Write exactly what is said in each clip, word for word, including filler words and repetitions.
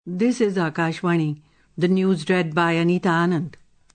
This is Akashvani, the news read by Anita Anand.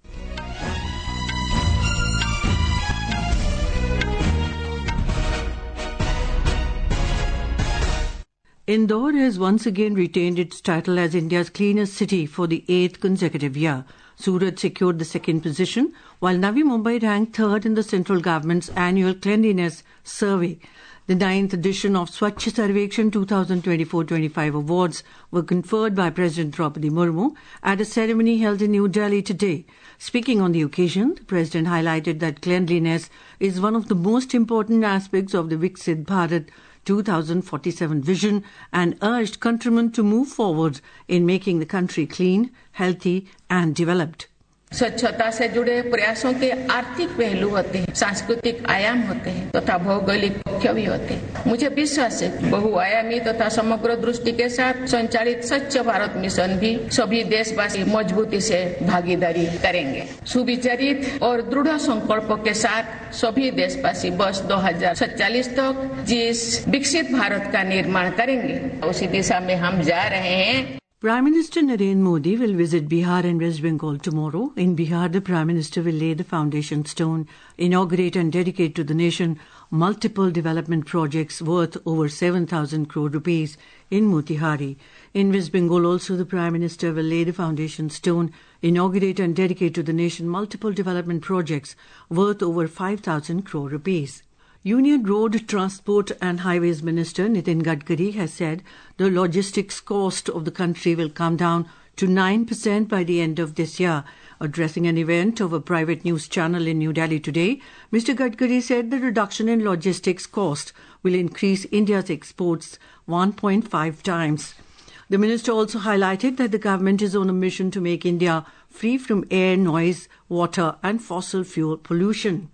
Indore has once again retained its title as India's cleanest city for the eighth consecutive year. Surat secured the second position, while Navi Mumbai ranked third in the central government's annual cleanliness survey. The ninth edition of Swachh Sarvekshan twenty twenty-four twenty-five awards were conferred by President Draupadi Murmu at a ceremony held in New Delhi today. Speaking on the occasion, the President highlighted that cleanliness is one of the most important aspects of the Viksit Bharat twenty forty-seven vision and urged countrymen to move forward in making the country clean, healthy and developed. स्वच्छता से जुड़े प्रयासों के आर्थिक पहलू होते हैं, सांस्कृतिक आयाम होते हैं तथा भौगोलिक पक्ष भी होते हैं। मुझे विश्वास है बहुआयामी तथा समग्र दृष्टि के साथ संचालित स्वच्छ भारत मिशन भी सभी देशवासी मजबूती से भागीदारी करेंगे। सुविचारित और दृढ़ संकल्प के साथ सभी देशवासी वर्ष दो हज़ार सैंतालीस तक जिस विकसित भारत का निर्माण करेंगे उसी दिशा में हम जा रहे हैं। Prime Minister Narendra Modi will visit Bihar and West Bengal tomorrow. In Bihar, the Prime Minister will lay the foundation stone, inaugurate and dedicate to the nation multiple development projects worth over seven thousand crore rupees in Motihari. In West Bengal also, the Prime Minister will lay the foundation stone, inaugurate and dedicate to the nation multiple development projects worth over five thousand crore rupees. Union Road Transport and Highways Minister Nitin Gadkari has said the logistics cost of the country will come down to nine percent by the end of this year. Addressing an event of a private news channel in New Delhi today, Mister Gadkari said the reduction in logistics cost will increase India's exports one point five times. The minister also highlighted that the government is on a mission to make India free from air, noise, water and fossil fuel pollution.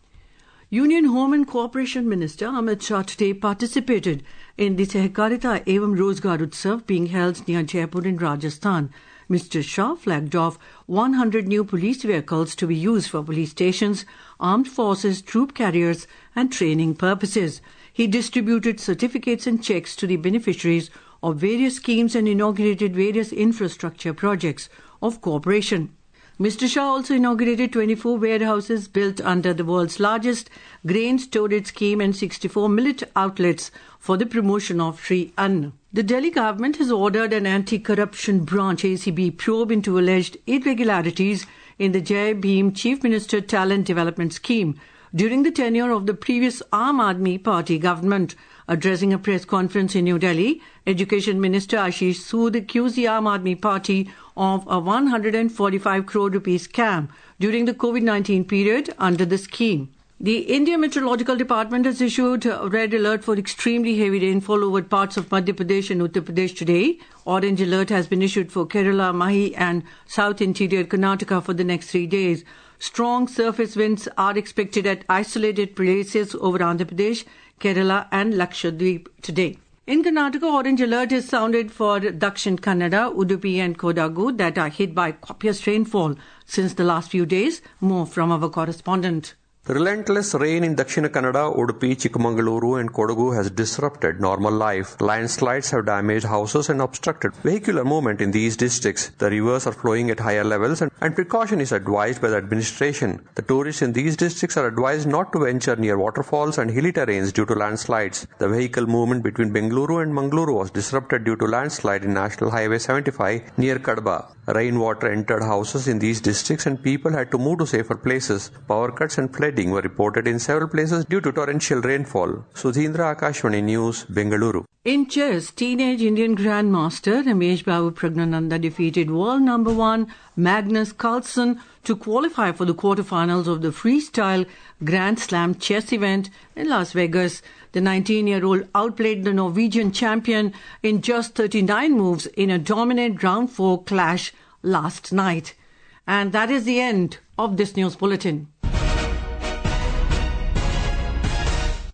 Union Home and Cooperation Minister Amit Shah today participated in the Sehkarita Evam Rozgar Utsav being held near Jaipur in Rajasthan. Mister Shah flagged off one hundred new police vehicles to be used for police stations, armed forces, troop carriers and training purposes. He distributed certificates and checks to the beneficiaries of various schemes and inaugurated various infrastructure projects of cooperation. Mister Shah also inaugurated twenty-four warehouses built under the world's largest grain storage scheme and sixty-four millet outlets for the promotion of free Ann. The Delhi government has ordered an anti-corruption branch A C B probe into alleged irregularities in the Jai Bhim Chief Minister Talent Development Scheme during the tenure of the previous Aam Aadmi Party government. Addressing a press conference in New Delhi, Education Minister Ashish Sood accused the Aam Aadmi Party of a one hundred forty-five crore rupees scam during the COVID nineteen period under the scheme. The India Meteorological Department has issued a red alert for extremely heavy rainfall over parts of Madhya Pradesh and Uttar Pradesh today. Orange alert has been issued for Kerala, Mahi and South Interior Karnataka for the next three days. Strong surface winds are expected at isolated places over Andhra Pradesh, Kerala and Lakshadweep today. In Karnataka, orange alert is sounded for Dakshin Kannada, Udupi and Kodagu that are hit by copious rainfall since the last few days. More from our correspondent. The relentless rain in Dakshina Kannada, Udupi, Chikmagaluru and Kodagu has disrupted normal life. Landslides have damaged houses and obstructed vehicular movement in these districts. The rivers are flowing at higher levels and, and precaution is advised by the administration. The tourists in these districts are advised not to venture near waterfalls and hilly terrains due to landslides. The vehicle movement between Bengaluru and Mangaluru was disrupted due to landslide in National Highway seventy-five near Kadba. Rainwater entered houses in these districts and people had to move to safer places. Power cuts and flooding were reported in several places due to torrential rainfall. Sudhindra, Akashvani News, Bengaluru. In chess, teenage Indian Grandmaster Ramesh Babu Pragnananda defeated world number one Magnus Carlsen to qualify for the quarterfinals of the freestyle Grand Slam chess event in Las Vegas. The nineteen-year-old outplayed the Norwegian champion in just thirty-nine moves in a dominant round four clash last night. And that is the end of this news bulletin.